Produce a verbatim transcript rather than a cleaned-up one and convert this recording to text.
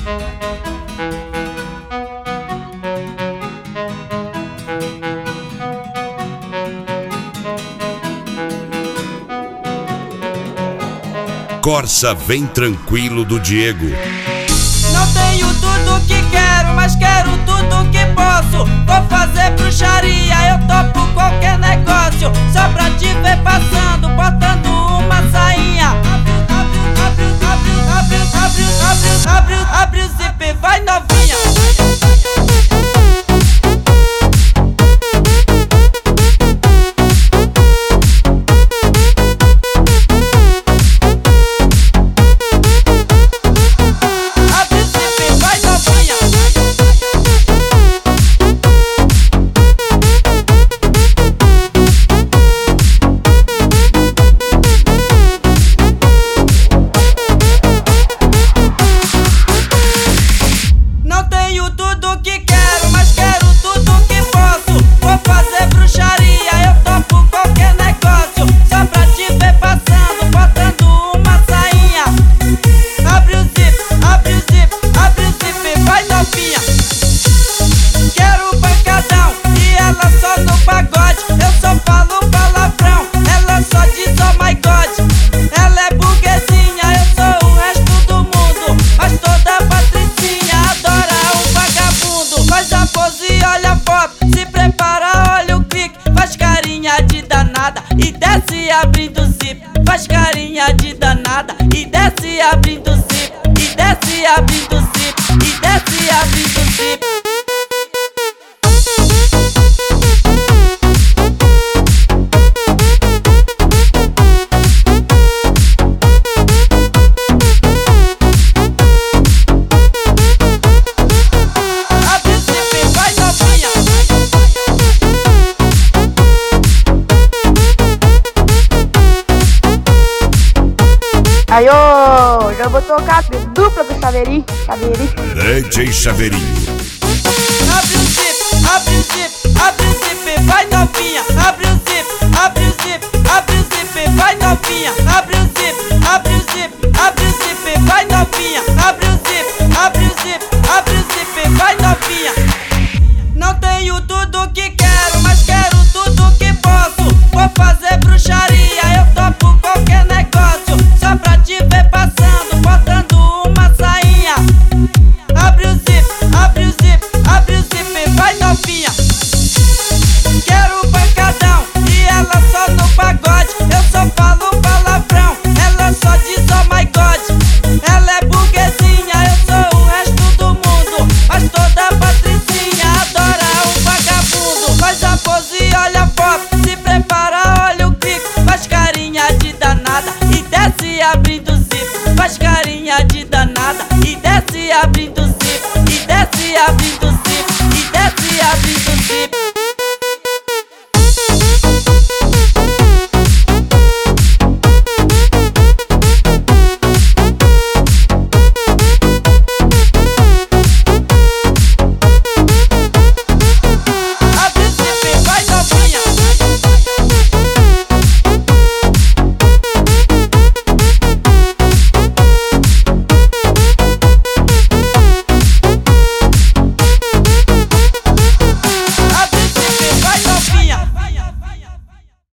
Corsa Vem Tranquilo do Diego. Não tenho tudo que quero, mas quero tudo que posso. Vou fazer bruxaria, eu topo qualquer negócio. Só pra te ver passando, botando uma sainha. Abre, abre, abre, abre, abre, abre, abre, abre o zip, vai novinha. E desce abrindo o zip, faz carinha de danada. E desce abrindo o zip, e desce abrindo o zip, e desce abrindo o zip. Aí, ô, já vou tocar dupla do Chaveirinho, Chaveirinho. D J Chaveirinho. Abre o zip, abre o zip, abre o zip, vai novinha. Abre o zip, abre o zip, abre o zip, vai novinha. Abre